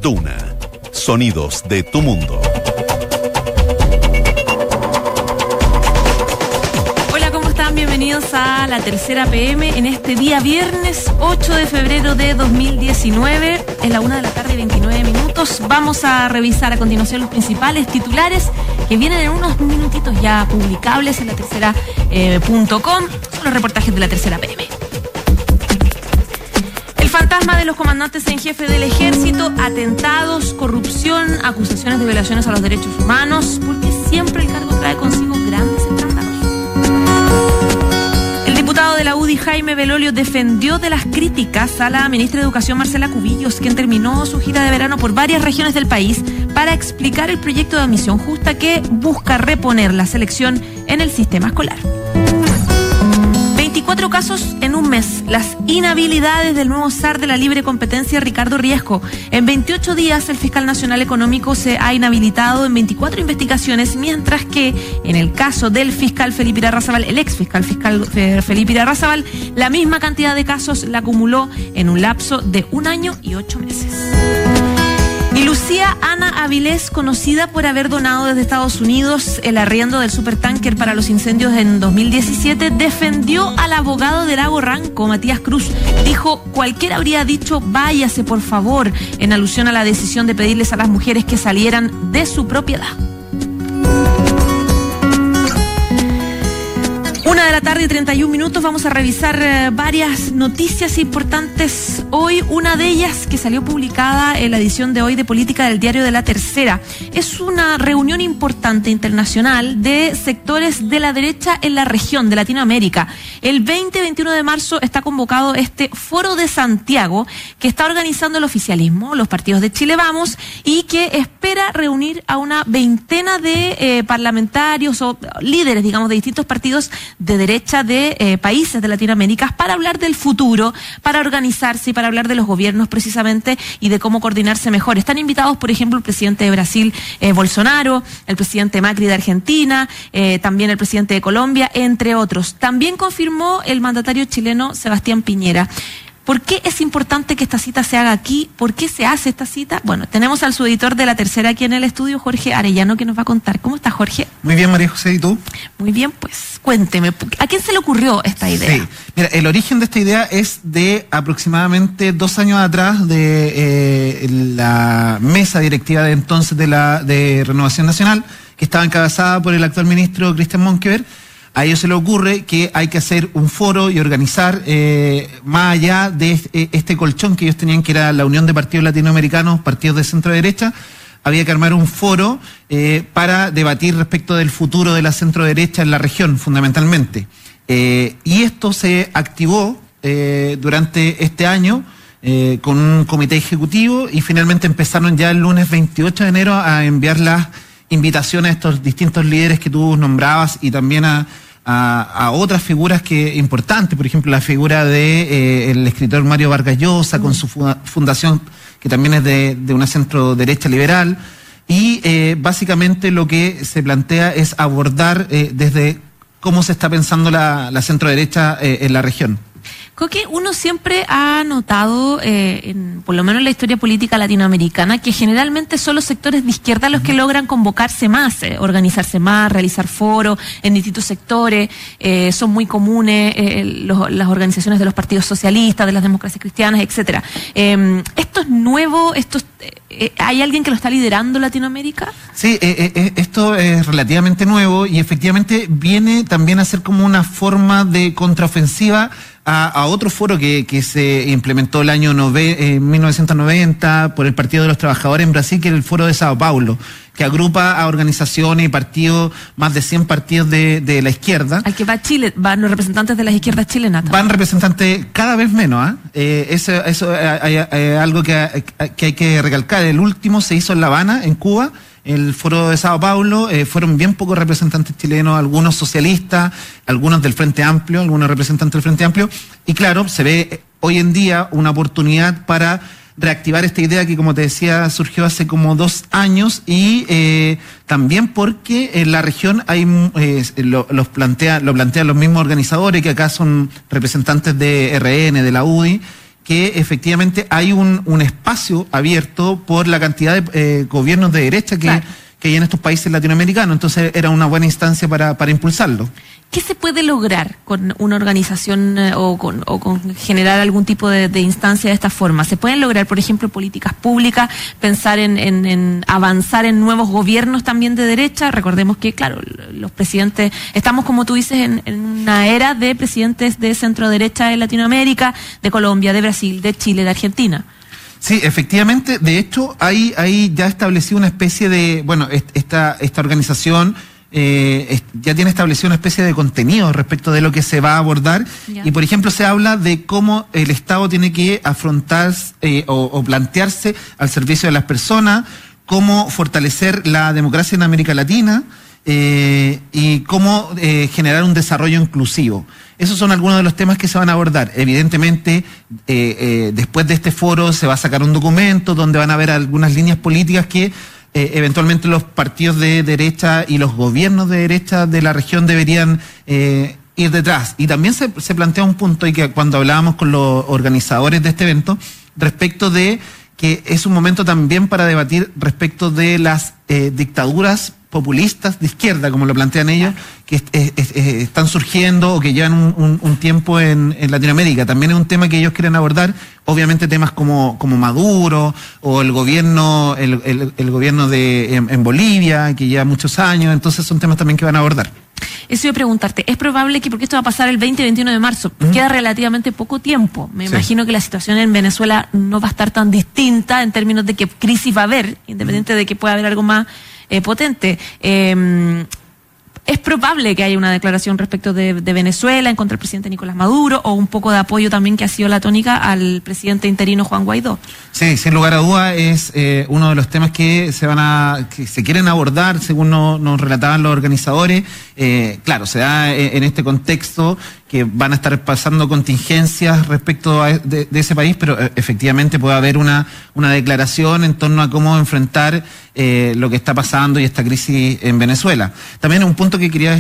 Duna. Sonidos de tu mundo. Bienvenidos a la tercera PM en este día viernes 8 de febrero de 2019. Es la 1 de la tarde y 29 minutos. Vamos a revisar a continuación los principales titulares que vienen en unos minutitos ya publicables en la tercera.com. Son los reportajes de la tercera PM. El fantasma de los comandantes en jefe del ejército, atentados, corrupción, acusaciones de violaciones a los derechos humanos, porque siempre el cargo trae consigo grandes escándalos. El diputado de la UDI, Jaime Belolio, defendió de las críticas a la ministra de Educación, Marcela Cubillos, quien terminó su gira de verano por varias regiones del país para explicar el proyecto de admisión justa que busca reponer la selección en el sistema escolar. 24 casos en un mes. Las inhabilidades del nuevo zar de la libre competencia, Ricardo Riesco. En 28 días, el fiscal nacional económico se ha inhabilitado en 24 investigaciones, mientras que en el caso del fiscal Felipe Irarrázaval, el ex fiscal Felipe Irarrázaval, la misma cantidad de casos la acumuló en un lapso de 1 año y 8 meses. Y Lucía Ana Avilés, conocida por haber donado desde Estados Unidos el arriendo del supertanker para los incendios en 2017, defendió al abogado de Lago Ranco, Matías Cruz. Dijo: cualquiera habría dicho váyase por favor, en alusión a la decisión de pedirles a las mujeres que salieran de su propiedad. 1 de la tarde y 31 minutos. Vamos a revisar varias noticias importantes hoy. Una de ellas que salió publicada en la edición de hoy de Política del diario de La Tercera. Es una reunión importante internacional de sectores de la derecha en la región de Latinoamérica. El 20-21 de marzo está convocado este Foro de Santiago que está organizando el oficialismo, los partidos de Chile Vamos, y que espera reunir a una veintena de parlamentarios o líderes, digamos, de distintos partidos de derecha de países de Latinoamérica para hablar del futuro, para organizarse y para hablar de los gobiernos precisamente y de cómo coordinarse mejor. Están invitados, por ejemplo, el presidente de Brasil, Bolsonaro, el presidente Macri de Argentina, también el presidente de Colombia, entre otros. También confirmó el mandatario chileno Sebastián Piñera. ¿Por qué es importante que esta cita se haga aquí? ¿Por qué se hace esta cita? Bueno, tenemos al subeditor de La Tercera aquí en el estudio, Jorge Arellano, que nos va a contar. ¿Cómo estás, Jorge? Muy bien, María José, ¿y tú? Muy bien, pues cuénteme, ¿a quién se le ocurrió esta idea? Sí, mira, el origen de esta idea es de aproximadamente 2 años atrás de la mesa directiva de entonces de Renovación Nacional, que estaba encabezada por el actual ministro Cristian Monkeberg. A ellos se le ocurre que hay que hacer un foro y organizar, más allá de este colchón que ellos tenían, que era la Unión de Partidos Latinoamericanos, partidos de centro-derecha, había que armar un foro para debatir respecto del futuro de la centro-derecha en la región, fundamentalmente. Y esto se activó durante este año con un comité ejecutivo y finalmente empezaron ya el lunes 28 de enero a enviar las invitaciones a estos distintos líderes que tú nombrabas y también a otras figuras importantes, por ejemplo la figura de el escritor Mario Vargas Llosa con su fundación que también es de una centro derecha liberal y básicamente lo que se plantea es abordar desde cómo se está pensando la centro derecha en la región. Coque, uno siempre ha notado, por lo menos en la historia política latinoamericana, que generalmente son los sectores de izquierda los que logran convocarse más, organizarse más, realizar foros en distintos sectores. Son muy comunes las organizaciones de los partidos socialistas, de las democracias cristianas, etcétera. ¿Esto es nuevo? ¿Hay alguien que lo está liderando en Latinoamérica? Sí, esto es relativamente nuevo y efectivamente viene también a ser como una forma de contraofensiva a otro foro que se implementó el año 1990 por el Partido de los Trabajadores en Brasil, que es el Foro de Sao Paulo, que agrupa a organizaciones y partidos, más de 100 partidos de la izquierda. Al que va Chile, van los representantes de las izquierdas chilenas. Van representantes cada vez menos, Eso es algo que hay que recalcar. El último se hizo en La Habana, en Cuba, el Foro de Sao Paulo. Fueron bien pocos representantes chilenos, algunos socialistas, algunos del Frente Amplio, algunos representantes del Frente Amplio, y claro, se ve hoy en día una oportunidad para reactivar esta idea que, como te decía, surgió hace como 2 años y también porque en la región hay lo plantean los mismos organizadores, que acá son representantes de RN, de la UDI, que efectivamente hay un espacio abierto por la cantidad de gobiernos de derecha que hay en estos países latinoamericanos. Entonces era una buena instancia para impulsarlo. ¿Qué se puede lograr con una organización o con generar algún tipo de instancia de esta forma? ¿Se pueden lograr, por ejemplo, políticas públicas, pensar en avanzar en nuevos gobiernos también de derecha? Recordemos que, claro, los presidentes, estamos, como tú dices, en una era de presidentes de centro derecha en Latinoamérica, de Colombia, de Brasil, de Chile, de Argentina. Sí, efectivamente, de hecho, hay ya establecido una especie de, bueno, esta organización ya tiene establecido una especie de contenido respecto de lo que se va a abordar. Y por ejemplo se habla de cómo el Estado tiene que afrontar o plantearse al servicio de las personas, cómo fortalecer la democracia en América Latina y cómo generar un desarrollo inclusivo. Esos son algunos de los temas que se van a abordar. Evidentemente, después de este foro se va a sacar un documento donde van a haber algunas líneas políticas que eventualmente los partidos de derecha y los gobiernos de derecha de la región deberían ir detrás. Y también se plantea un punto, y que cuando hablábamos con los organizadores de este evento, respecto de que es un momento también para debatir respecto de las dictaduras populistas de izquierda, como lo plantean ellos, que están surgiendo o que llevan un tiempo en Latinoamérica. También es un tema que ellos quieren abordar, obviamente temas como Maduro o el gobierno en Bolivia, que lleva muchos años. Entonces son temas también que van a abordar. Eso iba a preguntarte, es probable que, porque esto va a pasar el 20 y 21 de marzo, queda relativamente poco tiempo, me imagino que la situación en Venezuela no va a estar tan distinta en términos de qué crisis va a haber, independiente de que pueda haber algo más potente. ¿Es probable que haya una declaración respecto de Venezuela en contra del presidente Nicolás Maduro, o un poco de apoyo también, que ha sido la tónica, al presidente interino Juan Guaidó? Sí, sin lugar a duda es uno de los temas que se quieren abordar, según nos relataban los organizadores. Claro, se da en este contexto que van a estar pasando contingencias respecto de ese país, pero efectivamente puede haber una declaración en torno a cómo enfrentar lo que está pasando y esta crisis en Venezuela. También un punto que quería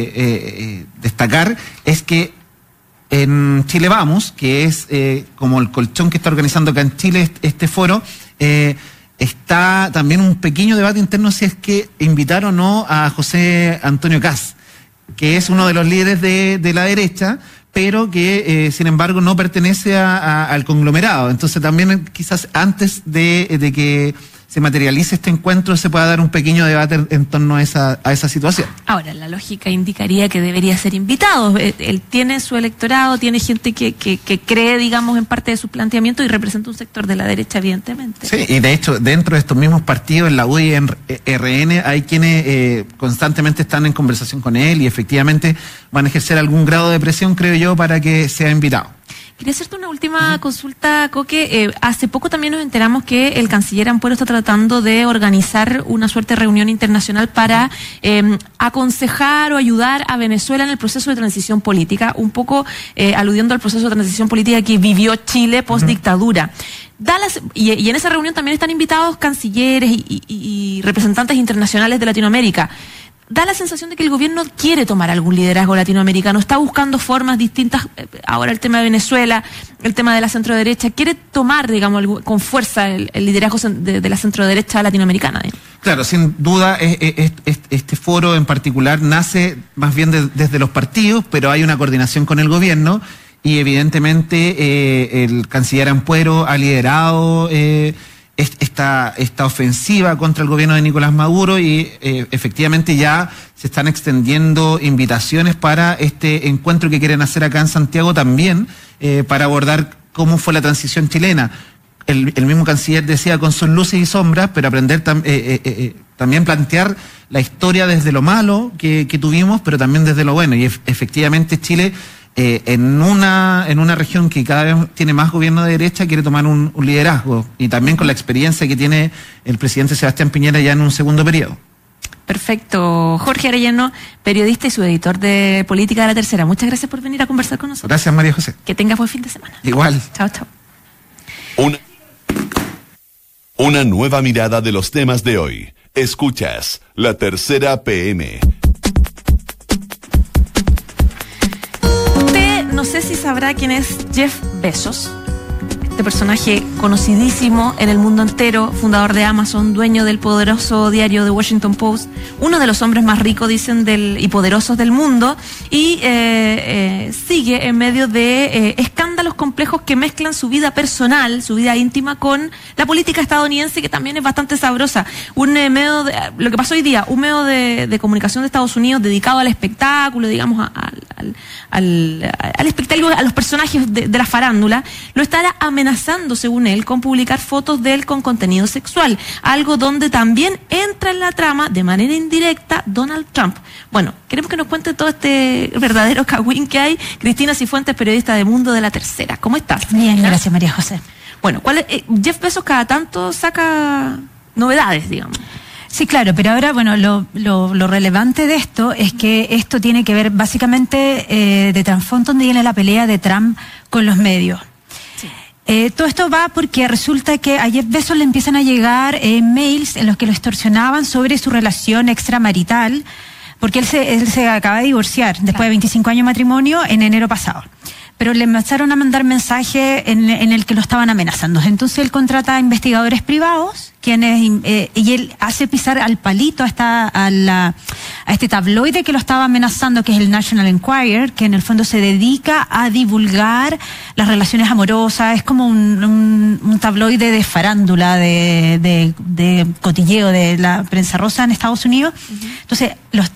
destacar es que en Chile Vamos, que es como el colchón que está organizando acá en Chile este foro, está también un pequeño debate interno si es que invitar o no a José Antonio Kast, que es uno de los líderes de la derecha, pero que sin embargo no pertenece al conglomerado. Entonces también quizás antes de que se materialice este encuentro se pueda dar un pequeño debate en torno a esa situación. Ahora, la lógica indicaría que debería ser invitado. Él tiene su electorado, tiene gente que cree, digamos, en parte de su planteamiento y representa un sector de la derecha, evidentemente. Sí, y de hecho, dentro de estos mismos partidos, en la UDI y en RN, hay quienes constantemente están en conversación con él y efectivamente van a ejercer algún grado de presión, creo yo, para que sea invitado. Quería hacerte una última consulta, Coque. Hace poco también nos enteramos que el canciller Ampuero está tratando de organizar una suerte de reunión internacional para aconsejar o ayudar a Venezuela en el proceso de transición política, un poco aludiendo al proceso de transición política que vivió Chile post-dictadura. Y en esa reunión también están invitados cancilleres y representantes internacionales de Latinoamérica. Da la sensación de que el gobierno quiere tomar algún liderazgo latinoamericano, está buscando formas distintas. Ahora el tema de Venezuela, el tema de la centroderecha, quiere tomar, digamos, con fuerza el liderazgo de la centroderecha latinoamericana. Claro, sin duda este foro en particular nace más bien desde los partidos, pero hay una coordinación con el gobierno y evidentemente el canciller Ampuero ha liderado esta ofensiva contra el gobierno de Nicolás Maduro y efectivamente ya se están extendiendo invitaciones para este encuentro que quieren hacer acá en Santiago también, para abordar cómo fue la transición chilena. El mismo canciller decía, con sus luces y sombras, pero aprender también plantear la historia desde lo malo que tuvimos, pero también desde lo bueno. Y efectivamente Chile, en una región que cada vez tiene más gobierno de derecha, quiere tomar un liderazgo, y también con la experiencia que tiene el presidente Sebastián Piñera ya en un segundo periodo. Perfecto. Jorge Arellano, periodista y subeditor de Política de la Tercera. Muchas gracias por venir a conversar con nosotros. Gracias, María José. Que tengas buen fin de semana. Igual. Chao, chao. Una nueva mirada de los temas de hoy. Escuchas La Tercera PM. No sé si sabrá quién es Jeff Bezos. este personaje conocidísimo en el mundo entero, fundador de Amazon, dueño del poderoso diario The Washington Post, uno de los hombres más ricos, dicen, y poderosos del mundo, y sigue en medio de escándalos complejos que mezclan su vida personal, su vida íntima, con la política estadounidense, que también es bastante sabrosa. Lo que pasó hoy día, un medio de comunicación de Estados Unidos dedicado al espectáculo, digamos, al espectáculo, a los personajes de la farándula, lo estará amenazando, según él, con publicar fotos de él con contenido sexual, algo donde también entra en la trama de manera indirecta Donald Trump. Bueno, queremos que nos cuente todo este verdadero cagüín que hay. Cristina Cifuentes, periodista de Mundo de la Tercera. ¿Cómo estás? Bien, gracias, María José. Bueno, Jeff Bezos cada tanto saca novedades, digamos. Sí, claro, pero ahora, bueno, lo relevante de esto es que esto tiene que ver básicamente de trasfondo donde viene la pelea de Trump con los medios. Sí. Todo esto va porque resulta que a Jeff Bezos le empiezan a llegar mails en los que lo extorsionaban sobre su relación extramarital, porque él se acaba de divorciar después de 25 años de matrimonio en enero pasado. Pero le empezaron a mandar mensajes en el que lo estaban amenazando. Entonces él contrata a investigadores privados, y él hace pisar al palito a este tabloide que lo estaba amenazando, que es el National Enquirer, que en el fondo se dedica a divulgar las relaciones amorosas. Es como un tabloide de farándula, de cotilleo de la prensa rosa en Estados Unidos. Uh-huh. Entonces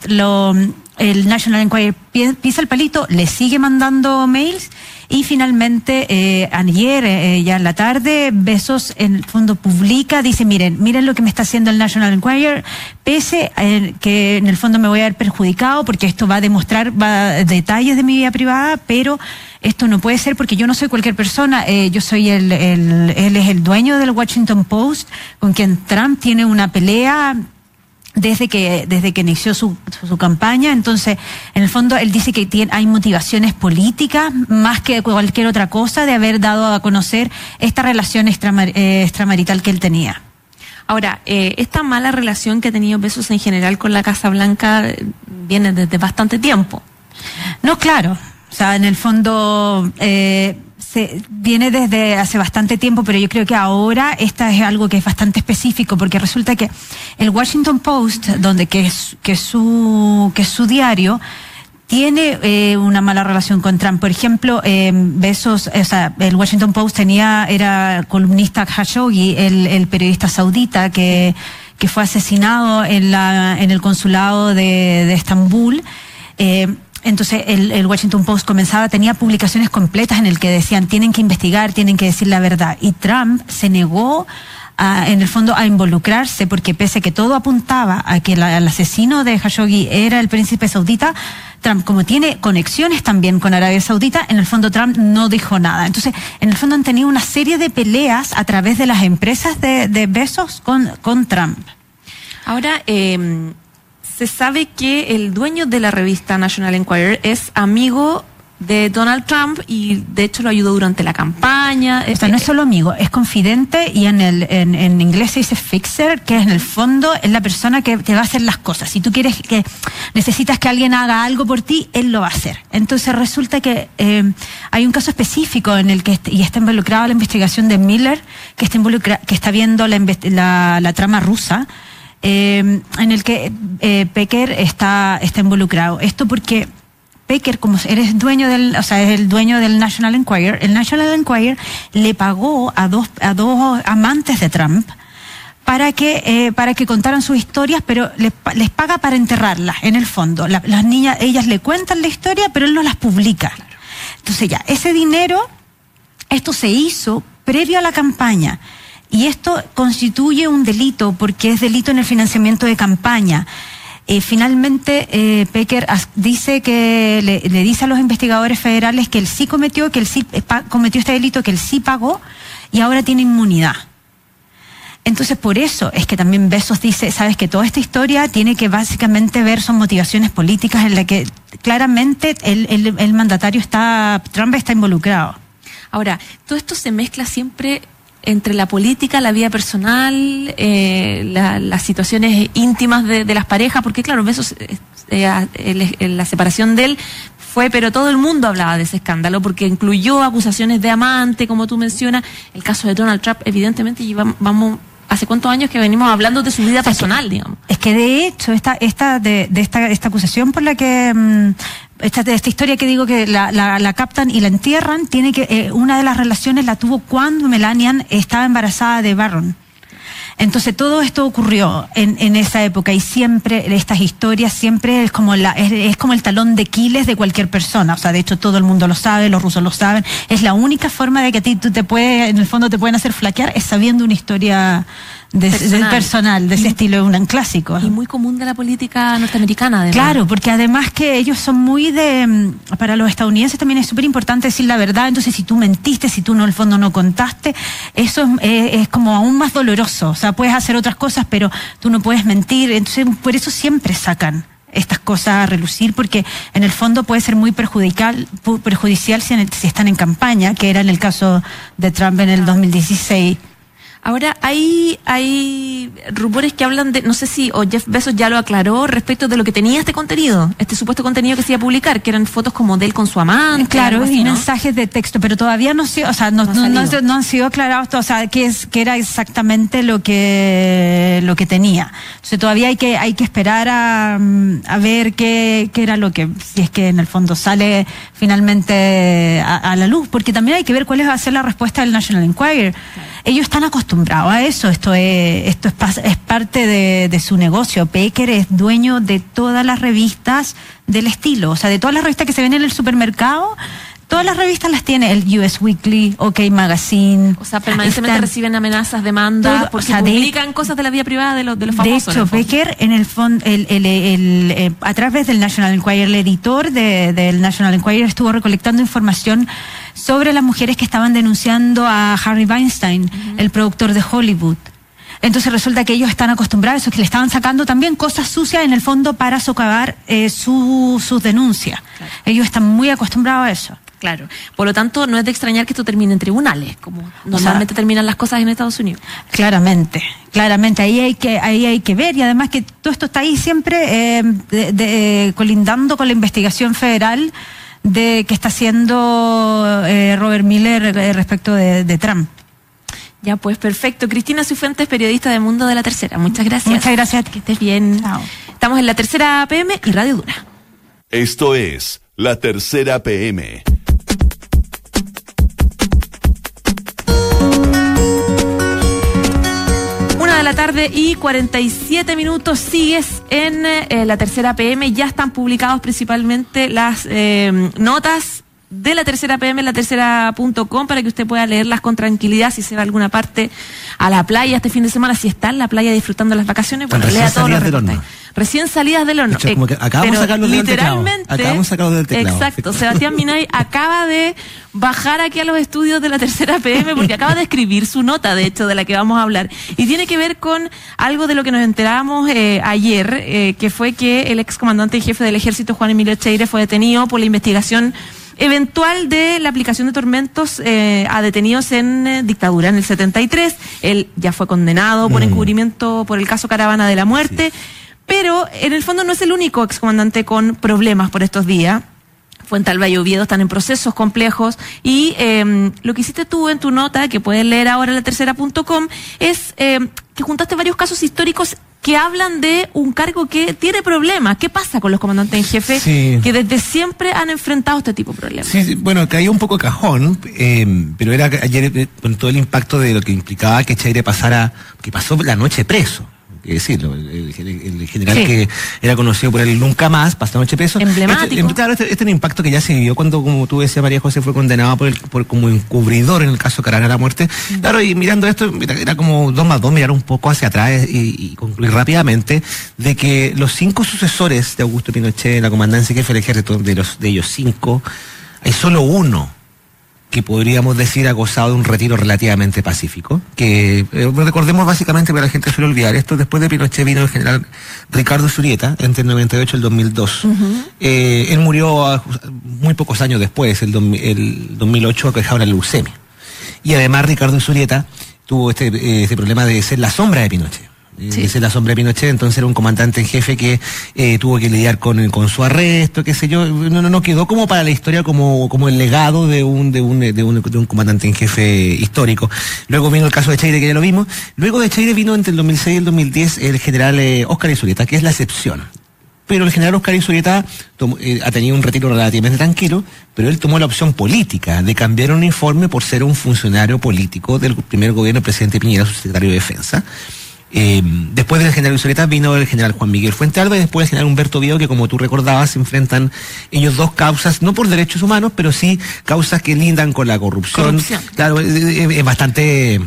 el National Enquirer pisa el palito, le sigue mandando mails, y finalmente ayer, ya en la tarde, Bezos en el fondo publica, dice, miren lo que me está haciendo el National Enquirer, pese a que en el fondo me voy a ver perjudicado porque esto va a demostrar detalles de mi vida privada, pero esto no puede ser porque yo no soy cualquier persona. Yo soy él es el dueño del Washington Post, con quien Trump tiene una pelea desde que inició su campaña. Entonces, en el fondo, él dice que hay motivaciones políticas más que cualquier otra cosa de haber dado a conocer esta relación extramarital que él tenía. Ahora, esta mala relación que ha tenido Bezos en general con la Casa Blanca viene desde bastante tiempo. No, claro. O sea, en el fondo viene desde hace bastante tiempo, pero yo creo que ahora esta es algo que es bastante específico, porque resulta que el Washington Post, que es su diario, tiene una mala relación con Trump. Por ejemplo, Bezos, el Washington Post era columnista Khashoggi, el periodista saudita que fue asesinado en el consulado de Estambul. Entonces el Washington Post tenía publicaciones completas en el que decían tienen que investigar, tienen que decir la verdad, y Trump se negó en el fondo a involucrarse, porque pese a que todo apuntaba a que el asesino de Khashoggi era el príncipe saudita, Trump, como tiene conexiones también con Arabia Saudita, en el fondo Trump no dijo nada. Entonces, en el fondo han tenido una serie de peleas a través de las empresas de Bezos con Trump. Ahora, se sabe que el dueño de la revista National Enquirer es amigo de Donald Trump y de hecho lo ayudó durante la campaña. O sea, no es solo amigo, es confidente, y en inglés se dice fixer, que en el fondo es la persona que te va a hacer las cosas. Si tú necesitas que alguien haga algo por ti, él lo va a hacer. Entonces resulta que hay un caso específico en el que está involucrada la investigación de Miller, que está viendo la trama rusa, en el que Pecker está involucrado. Esto porque Pecker, como es el dueño del National Enquirer, el National Enquirer le pagó a dos amantes de Trump para que contaran sus historias, pero les paga para enterrarlas, en el fondo. Las niñas, ellas le cuentan la historia, pero él no las publica. Entonces ya, ese dinero, esto se hizo previo a la campaña. Y esto constituye un delito, porque es delito en el financiamiento de campaña. Finalmente, Pecker dice que le dice a los investigadores federales que él sí cometió este delito, que él sí pagó, y ahora tiene inmunidad. Entonces, por eso es que también Bezos dice, sabes que toda esta historia tiene que básicamente ver son motivaciones políticas en la que claramente el mandatario Trump está involucrado. Ahora, todo esto se mezcla siempre entre la política, la vida personal, las situaciones íntimas de las parejas, porque claro, Bezos, la separación de él fue, pero todo el mundo hablaba de ese escándalo porque incluyó acusaciones de amante, como tú mencionas. El caso de Donald Trump, evidentemente, vamos... ¿Hace cuántos años que venimos hablando de su vida personal, digamos? Es que de hecho, esta acusación por la que... Esta historia que digo que la captan y la entierran, tiene que una de las relaciones la tuvo cuando Melania estaba embarazada de Barron. Entonces todo esto ocurrió en esa época y siempre estas historias siempre es como el talón de Aquiles de cualquier persona. O sea, de hecho todo el mundo lo sabe, los rusos lo saben. Es la única forma de que a ti en el fondo te pueden hacer flaquear es sabiendo una historia personal de ese estilo, un clásico. Y muy común de la política norteamericana, además. Claro, porque además que ellos son muy para los estadounidenses también es súper importante decir la verdad. Entonces si tú mentiste, si tú en el fondo no contaste, eso es como aún más doloroso. O sea, puedes hacer otras cosas, pero tú no puedes mentir. Entonces por eso siempre sacan estas cosas a relucir, porque en el fondo puede ser muy perjudicial si están en campaña, que era en el caso de Trump en el 2016. Ahora, hay rumores que hablan de, no sé si o Jeff Bezos ya lo aclaró respecto de lo que tenía este contenido, este supuesto contenido que se iba a publicar, que eran fotos como de él con su amante. Claro, así, y ¿no? Mensajes de texto, pero todavía no han sido aclarados, o sea, que era exactamente lo que tenía. Entonces todavía hay que esperar a ver qué era lo que, si es que en el fondo sale finalmente a la luz, porque también hay que ver cuál va a ser la respuesta del National Enquirer. Claro. Ellos están acostumbrados a eso, esto es parte de su negocio. Pecker es dueño de todas las revistas del estilo, o sea, de todas las revistas que se ven en el supermercado, todas las revistas las tiene, el US Weekly, OK Magazine. O sea, permanentemente reciben amenazas, demandas, porque publican cosas de la vida privada de los famosos. De hecho, Pecker, en el fondo, a través del National Enquirer, el editor del National Enquirer estuvo recolectando información sobre las mujeres que estaban denunciando a Harvey Weinstein, el productor de Hollywood. Entonces resulta que ellos están acostumbrados a eso, que le estaban sacando también cosas sucias en el fondo para socavar sus denuncias. Claro. Ellos están muy acostumbrados a eso. Claro. Por lo tanto, no es de extrañar que esto termine en tribunales, como normalmente terminan las cosas en Estados Unidos. Claramente. Ahí hay que ver, y además que todo esto está ahí siempre colindando con la investigación federal que está haciendo Robert Mueller respecto de Trump. Ya, pues perfecto. Cristina Cifuentes, periodista de Mundo de la Tercera. Muchas gracias. Muchas gracias. Que estés bien. Chao. Estamos en La Tercera PM y Radio Duna. Esto es La Tercera PM. 1:47 sigues en La Tercera PM. Ya están publicados principalmente las notas de La Tercera PM en latercera.com para que usted pueda leerlas con tranquilidad si se va a alguna parte a la playa este fin de semana, si está en la playa disfrutando las vacaciones, bueno, lea todos los reportajes. Recién salidas del horno. Como que acabamos de sacarlos del teclado. Exacto. Sebastián Minay acaba de bajar aquí a los estudios de La Tercera PM porque acaba de escribir su nota, de hecho, de la que vamos a hablar. Y tiene que ver con algo de lo que nos enteramos ayer, que fue que el excomandante y jefe del ejército, Juan Emilio Cheire, fue detenido por la investigación eventual de la aplicación de tormentos a detenidos en dictadura en el 73. Él ya fue condenado por encubrimiento por el caso Caravana de la Muerte. Sí. Pero en el fondo no es el único excomandante con problemas por estos días. Fuentalba y Oviedo están en procesos complejos y lo que hiciste tú en tu nota, que puedes leer ahora en latercera.com, es que juntaste varios casos históricos que hablan de un cargo que tiene problemas. ¿Qué pasa con los comandantes en jefe que desde siempre han enfrentado este tipo de problemas? Sí, bueno, caía un poco cajón, pero era ayer con todo el impacto de lo que implicaba que Cheire que pasó la noche preso. Que decirlo, el general que era conocido por el nunca más, pasó la noche preso. Emblemático. Este es un impacto que ya se vivió cuando, como tú decías, María José, fue condenado por como encubridor en el caso Caravana de la Muerte. Claro, y mirando esto, era como 2 más 2, mirar un poco hacia atrás y concluir rápidamente de que los 5 sucesores de Augusto Pinochet en la comandancia jefe del ejército, de ellos 5, hay solo uno que podríamos decir ha gozado de un retiro relativamente pacífico, que recordemos básicamente, para la gente suele olvidar esto, después de Pinochet vino el general Ricardo Zurieta, entre el 98 y el 2002. Él murió muy pocos años después, el 2008, aquejado de la leucemia. Y además Ricardo Zurieta tuvo este problema de ser la sombra de Pinochet. Sí. Es la sombra de Pinochet, entonces era un comandante en jefe que tuvo que lidiar con su arresto, qué sé yo, no quedó como para la historia como el legado de un comandante en jefe histórico. Luego vino el caso de Cheire, que ya lo vimos. Luego de Cheire vino entre el 2006 y el 2010 el general Óscar Izurieta, que es la excepción. Pero el general Óscar Izurieta ha tenido un retiro relativamente tranquilo, pero él tomó la opción política de cambiar el uniforme por ser un funcionario político del primer gobierno del presidente Piñera, su secretario de Defensa. Después del general Izurieta vino el general Juan Miguel Fuentealba y después el general Humberto Vío, que como tú recordabas, se enfrentan ellos dos causas, no por derechos humanos, pero sí causas que lindan con la corrupción. Claro, es bastante,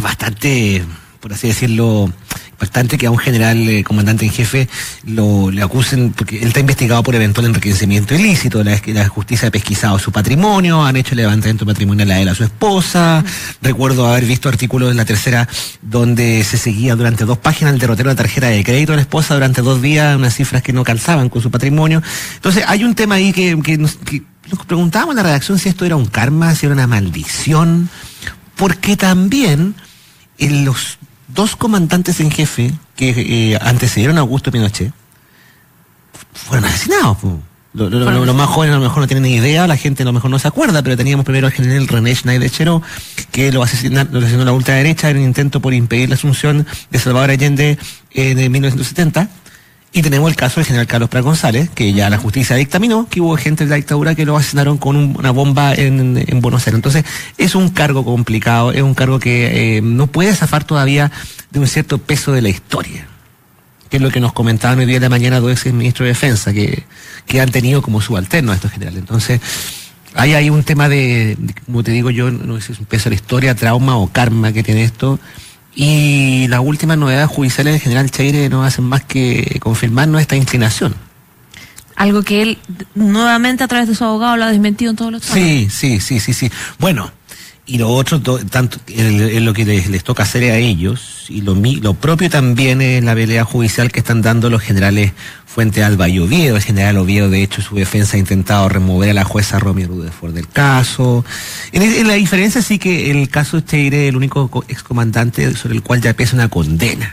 por así decirlo, bastante que a un general comandante en jefe le acusen, porque él está investigado por eventual enriquecimiento ilícito. La justicia ha pesquisado su patrimonio, han hecho el levantamiento patrimonial a él, a su esposa. Recuerdo haber visto artículos en La Tercera donde se seguía durante 2 páginas el derrotero de la tarjeta de crédito de la esposa durante 2 días, unas cifras que no calzaban con su patrimonio. Entonces hay un tema ahí que nos preguntábamos en la redacción si esto era un karma, si era una maldición, porque también en los 2 comandantes en jefe que antecedieron a Augusto Pinochet fueron asesinados. Los más jóvenes a lo mejor no tienen ni idea, la gente a lo mejor no se acuerda, pero teníamos primero al general René Schneider Cheró, que lo asesinó la ultraderecha en un intento por impedir la asunción de Salvador Allende en 1970. Y tenemos el caso del general Carlos Prat González, que ya la justicia dictaminó que hubo gente de la dictadura que lo asesinaron con una bomba en Buenos Aires. Entonces, es un cargo complicado, es un cargo que no puede zafar todavía de un cierto peso de la historia, que es lo que nos comentaban hoy día de la mañana 2 exministros de Defensa, que han tenido como subalternos a estos generales. Entonces, hay un tema de, como te digo yo, no sé si es un peso de la historia, trauma o karma que tiene esto. Y las últimas novedades judiciales del general Cheire no hacen más que confirmarnos esta inclinación. Algo que él nuevamente a través de su abogado lo ha desmentido en todos los casos. Sí. Bueno, y lo otro, tanto es lo que les toca hacer a ellos, y lo propio también es la pelea judicial que están dando los generales Fuentealba y Oviedo. El general Oviedo, de hecho, su defensa ha intentado remover a la jueza Romy Rutherford del caso. En la diferencia sí que el caso de Cheire es el único excomandante sobre el cual ya pesa una condena.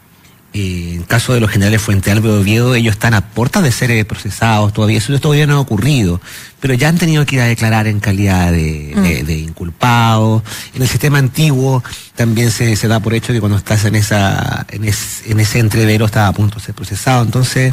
En caso de los generales Fuentealba y Oviedo, ellos están a puertas de ser procesados todavía. Eso todavía no ha ocurrido, pero ya han tenido que ir a declarar en calidad de inculpados. En el sistema antiguo también se da por hecho que cuando estás en ese entrevero estás a punto de ser procesado. Entonces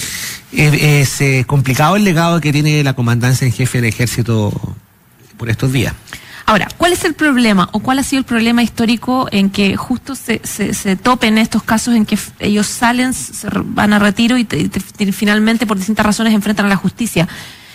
es complicado el legado que tiene la comandancia en jefe del ejército por estos días. Ahora, ¿cuál es el problema o cuál ha sido el problema histórico en que justo se topen estos casos en que ellos salen, se van a retiro y finalmente por distintas razones enfrentan a la justicia?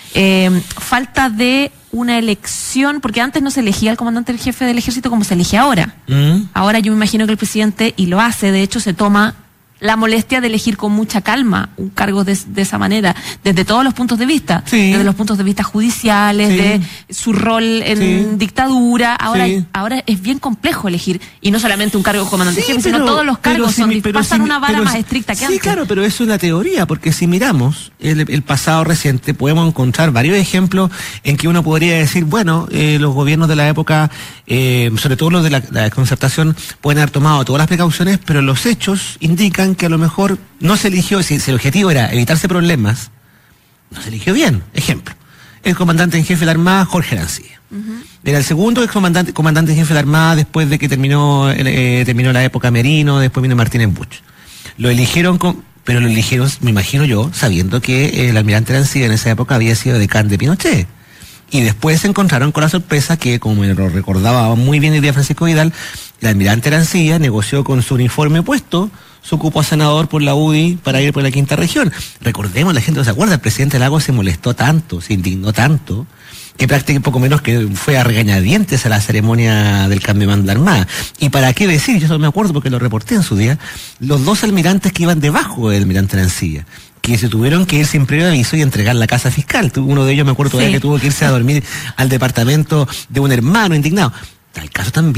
Falta de una elección, porque antes no se elegía al comandante del jefe del ejército como se elige ahora. Ahora yo me imagino que el presidente, y lo hace, de hecho se toma la molestia de elegir con mucha calma un cargo de esa manera, desde todos los puntos de vista, desde los puntos de vista judiciales, de su rol en dictadura. Ahora es bien complejo elegir, y no solamente un cargo de comandante jefe, sino todos los cargos pasan una vara más estricta que antes. Sí, claro, pero eso es la teoría, porque si miramos el pasado reciente, podemos encontrar varios ejemplos en que uno podría decir, bueno, los gobiernos de la época, sobre todo los de la concertación, pueden haber tomado todas las precauciones, pero los hechos indican que a lo mejor no se eligió, si el objetivo era evitarse problemas, no se eligió bien. Ejemplo, el comandante en jefe de la Armada, Jorge Arancibia. Era el segundo comandante en jefe de la Armada después de que terminó la época Merino, después vino Martínez Buch. Lo eligieron pero lo eligieron, me imagino yo, sabiendo que el almirante Arancibia en esa época había sido decán de Pinochet. Y después se encontraron con la sorpresa que, como lo recordaba muy bien el día Francisco Vidal, el almirante Arancibia negoció con su uniforme puesto su cupo a senador por la UDI para ir por la quinta región. Recordemos, la gente no se acuerda, el presidente Lagos se molestó tanto, se indignó tanto, que prácticamente poco menos que fue a regañadientes a la ceremonia del cambio de mando de la Armada. Y para qué decir, yo eso me acuerdo porque lo reporté en su día, los 2 almirantes que iban debajo del almirante Arancibia, que se tuvieron que ir sin previo aviso y entregar la casa fiscal. Uno de ellos, me acuerdo todavía, que tuvo que irse a dormir al departamento de un hermano indignado. Tal caso también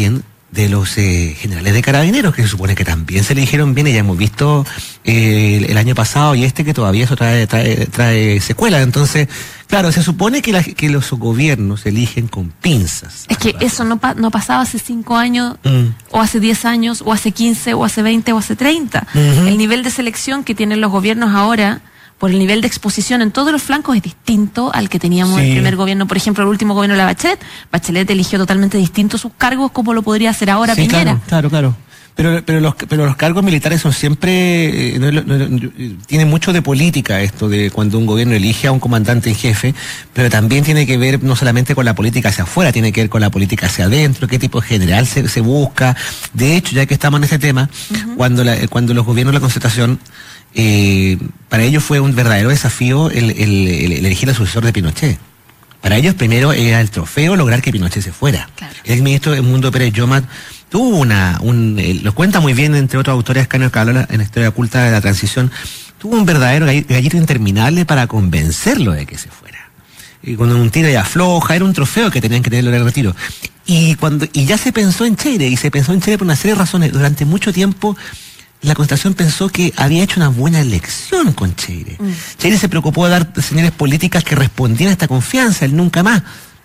de los generales de carabineros, que se supone que también se eligieron bien, y ya hemos visto el año pasado y que todavía eso trae secuelas. Entonces, claro, se supone que los gobiernos eligen con pinzas. Es que eso no pasaba hace 5 años, o hace 10 años, o hace 15, o hace 20, o hace 30. El nivel de selección que tienen los gobiernos ahora, por el nivel de exposición en todos los flancos, es distinto al que teníamos en el primer gobierno. Por ejemplo, el último gobierno de la Bachelet. Bachelet eligió totalmente distintos sus cargos, como lo podría hacer ahora Piñera. Claro. Pero los cargos militares son siempre, tiene mucho de política esto de cuando un gobierno elige a un comandante en jefe, pero también tiene que ver no solamente con la política hacia afuera, tiene que ver con la política hacia adentro, qué tipo de general se busca. De hecho, ya que estamos en ese tema, cuando los gobiernos de la Concertación, para ellos fue un verdadero desafío el elegir al sucesor de Pinochet. Para ellos primero era el trofeo lograr que Pinochet se fuera. Claro. El ministro Edmundo Pérez Llomat tuvo lo cuenta muy bien, entre otros autores, Canio Calola, en la historia oculta de la transición, tuvo un verdadero gallito interminable para convencerlo de que se fuera. Y con un tira y afloja, era un trofeo que tenían que tenerlo en el retiro. Y ya se pensó en Cheire, por una serie de razones. Durante mucho tiempo la Concertación pensó que había hecho una buena elección con Cheire. Cheire se preocupó de dar señales políticas que respondían a esta confianza, el nunca más.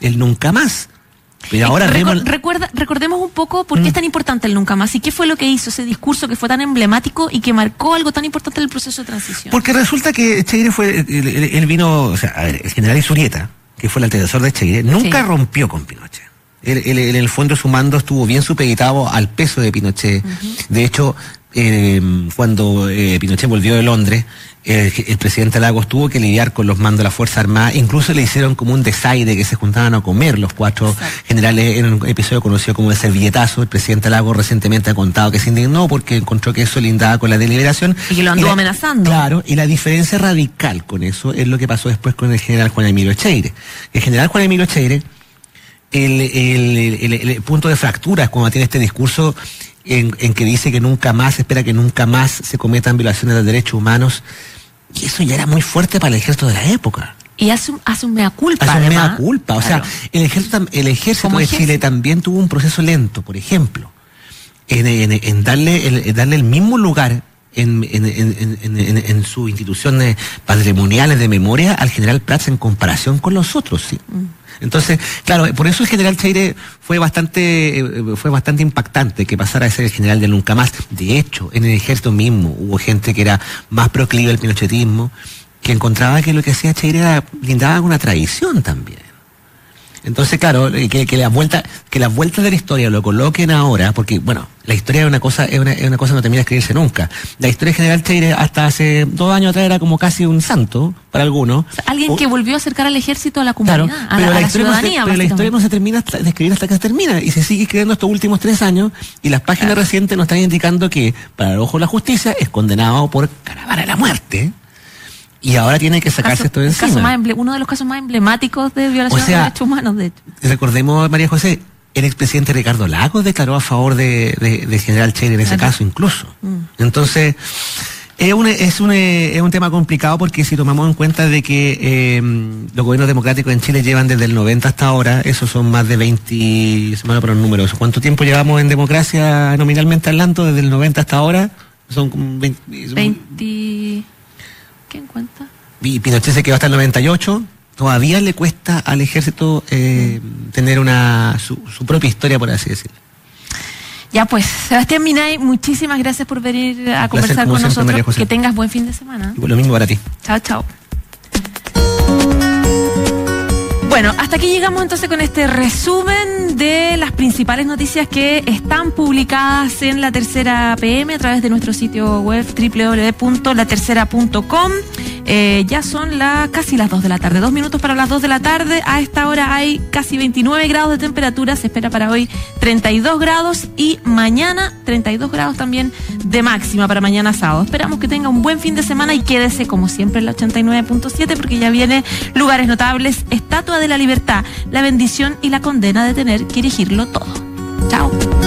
Pero ahora recordemos un poco por qué es tan importante el nunca más y qué fue lo que hizo ese discurso que fue tan emblemático y que marcó algo tan importante en el proceso de transición. Porque resulta que Cheire él vino, o sea, a ver, el general Izurieta, que fue el antecesor de Cheire, nunca rompió con Pinochet. Él, en el fondo, su mando estuvo bien supeditado al peso de Pinochet. De hecho, cuando Pinochet volvió de Londres, el presidente Lagos tuvo que lidiar con los mandos de la Fuerza Armada. Incluso le hicieron como un desaire, que se juntaban a comer los 4 generales en un episodio conocido como el servilletazo. El presidente Lagos recientemente ha contado que se indignó porque encontró que eso lindaba con la deliberación. Y que lo anduvo amenazando. Claro, y la diferencia radical con eso es lo que pasó después con el general Juan Emilio Cheire. El general Juan Emilio Cheire, el punto de fractura es cuando tiene este discurso en que dice que nunca más, espera que nunca más se cometan violaciones de los derechos humanos, y eso ya era muy fuerte para el ejército de la época. Y hace un mea culpa. Hace un mea culpa, claro. O sea, el ejército de Chile también tuvo un proceso lento, por ejemplo, en darle el mismo lugar en sus instituciones patrimoniales de memoria al general Prats en comparación con los otros, ¿sí? Entonces, claro, por eso el general Cheire fue bastante impactante que pasara a ser el general de nunca más. De hecho, en el ejército mismo hubo gente que era más proclive al pinochetismo, que encontraba que lo que hacía Cheire lindaba una traición también. Entonces, claro, que las vueltas de la historia lo coloquen ahora, porque, bueno, la historia es una cosa que no termina de escribirse nunca. La historia de general Cheire hasta hace 2 años atrás era como casi un santo para algunos. O sea, alguien que volvió a acercar al ejército a la comunidad, claro, a la ciudadanía. Pero la historia no se termina de escribir hasta que se termina, y se sigue escribiendo estos últimos 3 años, y las páginas recientes nos están indicando que, para el ojo de la justicia, es condenado por caravana a la muerte. Y ahora tiene que sacarse esto de encima. Uno de los casos más emblemáticos de violación de derechos humanos, de hecho. Recordemos, María José, el expresidente Ricardo Lagos declaró a favor de general Cheire en ese caso incluso. Entonces, es un tema complicado, porque si tomamos en cuenta de que los gobiernos democráticos en Chile llevan desde el 90 hasta ahora, esos son más de 20, se me van a poner números. ¿Cuánto tiempo llevamos en democracia nominalmente hablando desde el 90 hasta ahora? Son 20... ¿Quién cuenta? Y Pinochet se quedó hasta el 98. Todavía le cuesta al ejército tener su propia historia, por así decirlo. Ya pues, Sebastián Minay, muchísimas gracias por venir a conversar con nosotros. Que tengas buen fin de semana. Y lo mismo para ti. Chao, chao. Bueno, hasta aquí llegamos entonces con este resumen de las principales noticias que están publicadas en La Tercera PM a través de nuestro sitio web www.latercera.com. Ya son casi las 2 de la tarde, 2 minutos para las 2 de la tarde. A esta hora hay casi 29 grados de temperatura, se espera para hoy 32 grados y mañana 32 grados también de máxima para mañana sábado. Esperamos que tenga un buen fin de semana y quédese como siempre en la 89.7, porque ya viene Lugares Notables, Estatua de la Libertad, la bendición y la condena de tener que erigirlo todo. Chao.